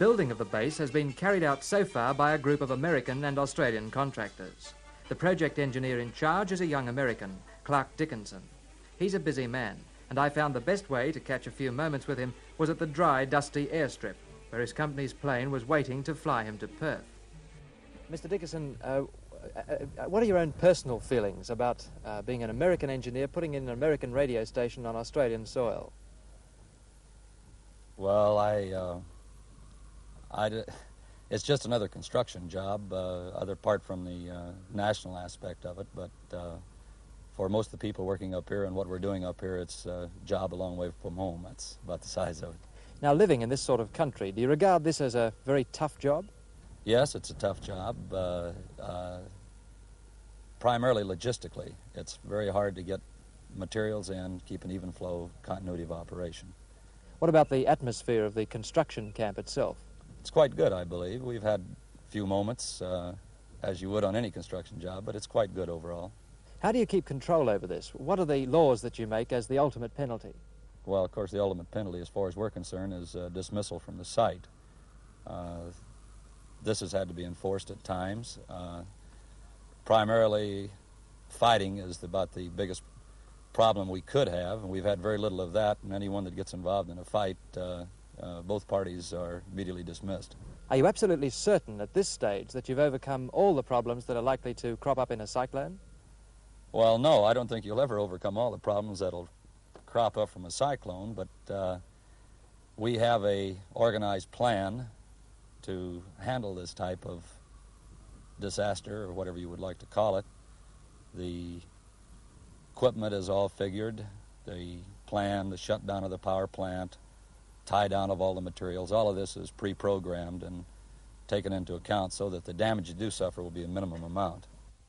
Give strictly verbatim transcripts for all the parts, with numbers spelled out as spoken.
building of the base has been carried out so far by a group of American and Australian contractors. The project engineer in charge is a young American, Clark Dickinson. He's a busy man, and I found the best way to catch a few moments with him was at the dry, dusty airstrip, where his company's plane was waiting to fly him to Perth. Mister Dickinson, uh, uh, what are your own personal feelings about uh, being an American engineer putting in an American radio station on Australian soil? Well, I, uh, I d it's just another construction job, uh, other apart from the uh, national aspect of it, but uh, for most of the people working up here and what we're doing up here, it's a job a long way from home. That's about the size of it. Now, living in this sort of country, do you regard this as a very tough job? Yes, it's a tough job, uh, uh, primarily logistically. It's very hard to get materials in, keep an even flow, continuity of operation. What about the atmosphere of the construction camp itself? It's quite good, I believe. We've had a few moments, uh, as you would on any construction job, but it's quite good overall. How do you keep control over this? What are the laws that you make as the ultimate penalty? Well, of course, the ultimate penalty, as far as we're concerned, is uh, dismissal from the site. Uh, this has had to be enforced at times. Uh, primarily, fighting is about the biggest problem we could have, and we've had very little of that, and anyone that gets involved in a fight, uh, uh, both parties are immediately dismissed. Are you absolutely certain at this stage that you've overcome all the problems that are likely to crop up in a cyclone? Well, no, I don't think you'll ever overcome all the problems that'll crop up from a cyclone, but uh, we have a organized plan to handle this type of disaster, or whatever you would like to call it. The equipment is all figured, the plan, the shutdown of the power plant, tie down of all the materials, all of this is pre-programmed and taken into account so that the damage you do suffer will be a minimum amount.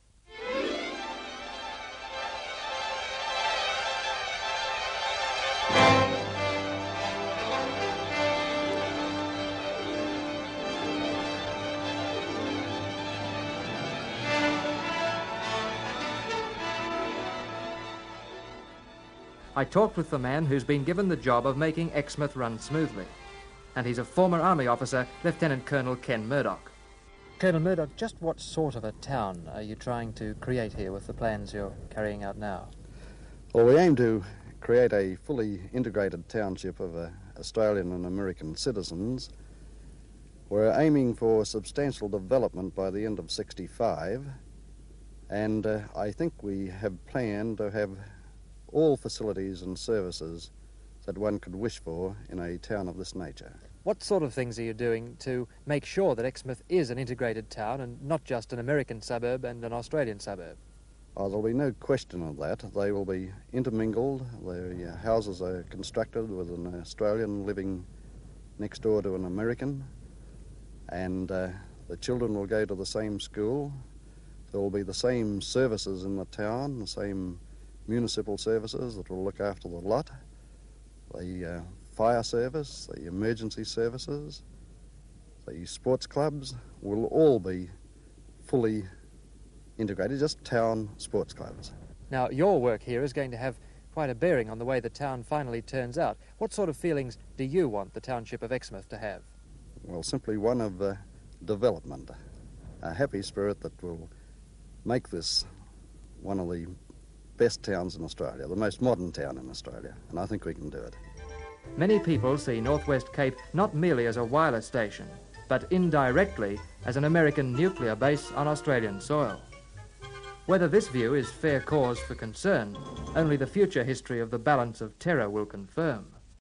I talked with the man who's been given the job of making Exmouth run smoothly. And he's a former Army officer, Lieutenant Colonel Ken Murdoch. Colonel Murdoch, just what sort of a town are you trying to create here with the plans you're carrying out now? Well, we aim to create a fully integrated township of uh, Australian and American citizens. We're aiming for substantial development by the end of sixty-five, and uh, I think we have planned to have all facilities and services that one could wish for in a town of this nature. What sort of things are you doing to make sure that Exmouth is an integrated town and not just an American suburb and an Australian suburb? Oh, there'll be no question of that. They will be intermingled. The uh, houses are constructed with an Australian living next door to an American, and uh, the children will go to the same school. There will be the same services in the town, the same municipal services that will look after the lot, the uh, fire service, the emergency services, the sports clubs will all be fully integrated, just town sports clubs. Now, your work here is going to have quite a bearing on the way the town finally turns out. What sort of feelings do you want the township of Exmouth to have? Well, simply one of uh, development, a happy spirit that will make this one of the best towns in Australia, the most modern town in Australia, and I think we can do it. Many people see North West Cape not merely as a wireless station, but indirectly as an American nuclear base on Australian soil. Whether this view is fair cause for concern, only the future history of the balance of terror will confirm.